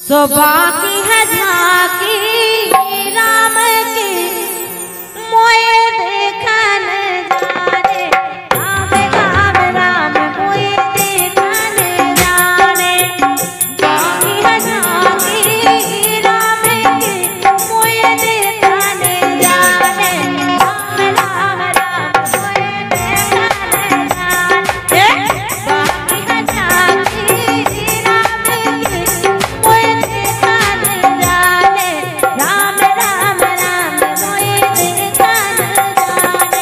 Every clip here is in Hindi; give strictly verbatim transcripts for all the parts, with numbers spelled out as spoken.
सो बाकी है झांकी राम की मोए देखन जाने राम राम राम मोए देखन जाने बाकी है झांकी राम की मोए देखन जाने राम राम राम मोए देखन जाने बाकी है झांकी राम की मोए देखन जाने राम राम राम मोए देखन जाने।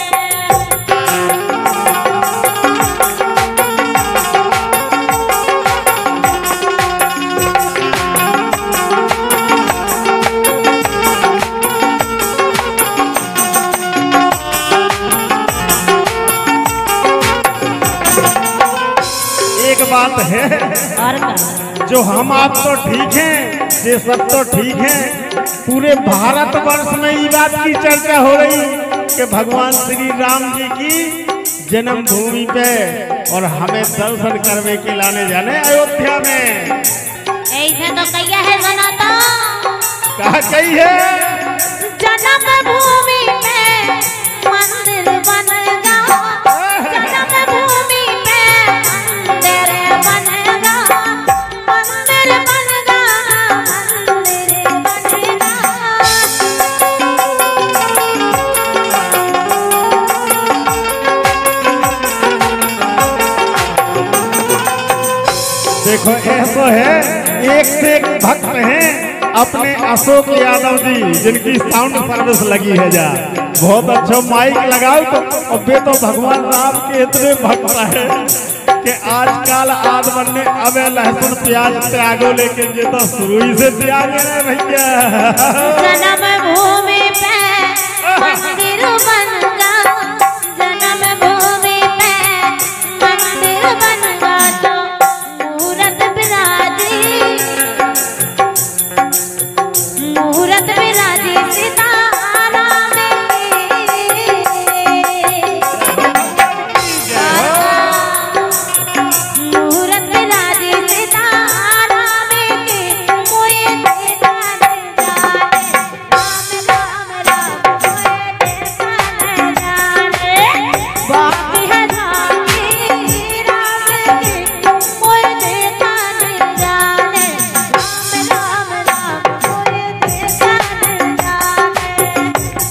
एक बात है, और का जो हम आप तो ठीक हैं, ये सब तो ठीक है, पूरे भारत वर्ष में ये बात की चर्चा हो रही कि भगवान श्री राम जी की जन्मभूमि पे और हमें दर्शन करने के लाने जाने अयोध्या में। ऐसे तो कहिया है सुना तो कहा कही है जन्मभूमि में मंदिर बनेगा जन्मभूमि में मंदिर बनेगा मंदिर बनेगा मंदिर बनेगा। देखो ऐसा है, एक से एक भक्त हैं अपने अशोक यादव जी, जिनकी साउंड सर्विस लगी है जा बहुत अच्छा माइक लगाओ तो। अब वे तो भगवान राम के इतने भक्त है कि आजकल आदमन ने अब लहसुन प्याज त्यागो, लेकिन ये तो शुरू ही से त्याग है भैया। जन्मभूमि पे मंदिर बनेगा जन्मभूमि पे मंदिर बनेगा तो मूरत विराजी मूरत विराजी सीताराम मूरत विराजी सीताराम की मोए देखन जाने राम राम राम मोए देखन जाने बाकी है झांकी राम की मोए देखन जाने राम राम राम मोए देखन जाने।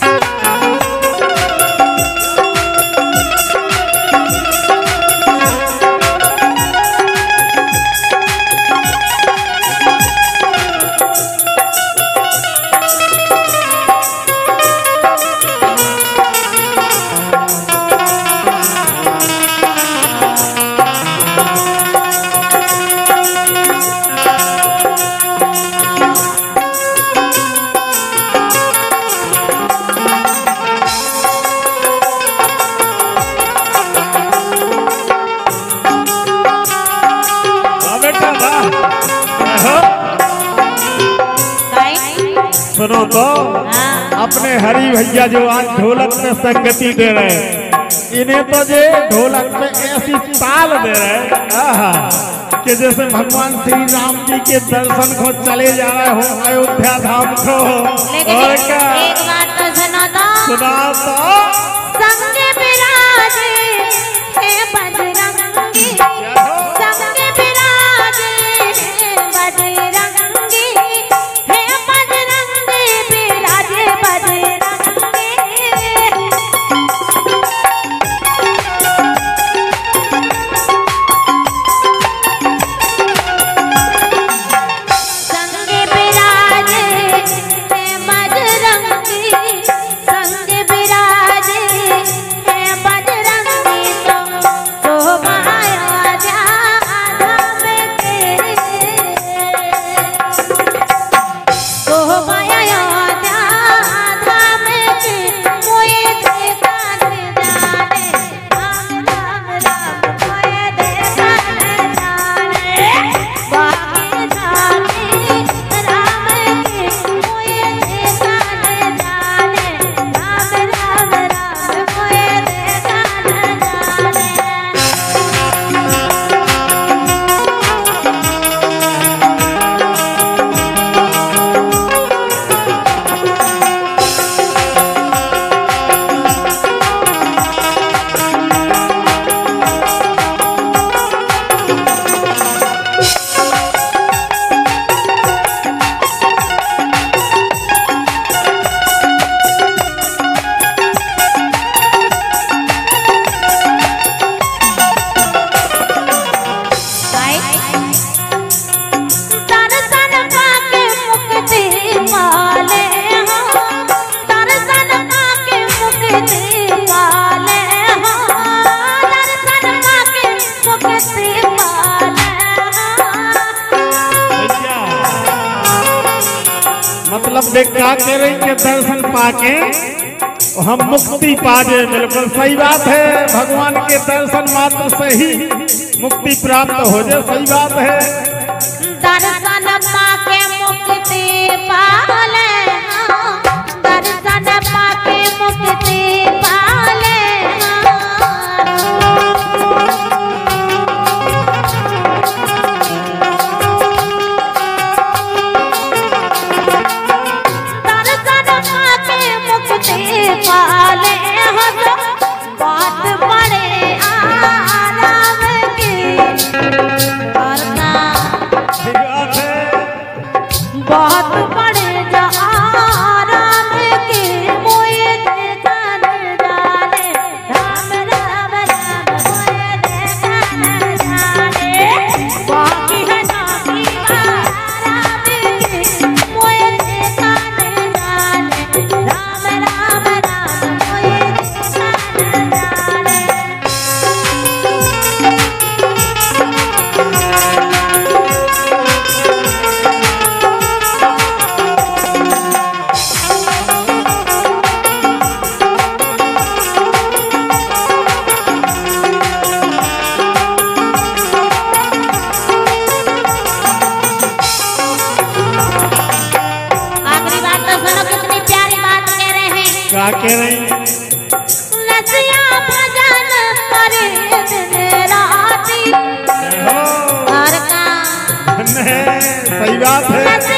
वाह बेटा वाह। आहो, सुनो तो हाँ अपने हरी भैया जो आज ढोलक में संगति दे रहे हैं, इन्हें तो जे ढोलक में ऐसी ताल दे रहे हैं आहा, कि जैसे भगवान श्री राम जी के दर्शन को चले जा रहे हो अयोध्या धाम को। लेकिन और एक क्या बात तो सुनो तो सुना तो संग विराजे हे बजरंगी संग विराजे हे बजरंगी हे बजरंगी विराजे बजरंगी। संग विराजे हे बजरंगी संग विराजे मतलब देखा के रही के दर्शन पाके हम मुक्ति पाजे। बिल्कुल सही बात है, भगवान के दर्शन मात्र से ही मुक्ति प्राप्त हो जाए, सही बात है। दर्शन पाके मुक्ति पाले, दर्शन पाके मुक्ति पाले। दर्शन पाके मुक्ति पाले हो जो बात बड़े आराम की करना, बहुत बड़े जो आराम की मोए देखन जाने, राम राम राम मोए देखन जाने, बाकी है नामी आराम की मोए देखन जाने, राम राम राम मोए देखन जाने। आखिरी बात तो सुनो, कितनी प्यारी बात कह रहे हैं। क्या कह रही? रसिया भजन करे दिन राती, हो, और का सही बात है।